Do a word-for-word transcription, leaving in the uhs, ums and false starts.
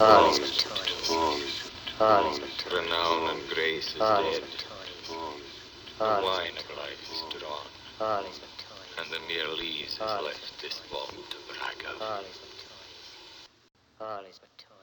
All is victorious. All is victorious. Renown and grace is All is dead. victorious. The All is wine of life is drawn, All is victorious. and the mere lees is All is left this vault to brag of. All is victorious. All is victorious.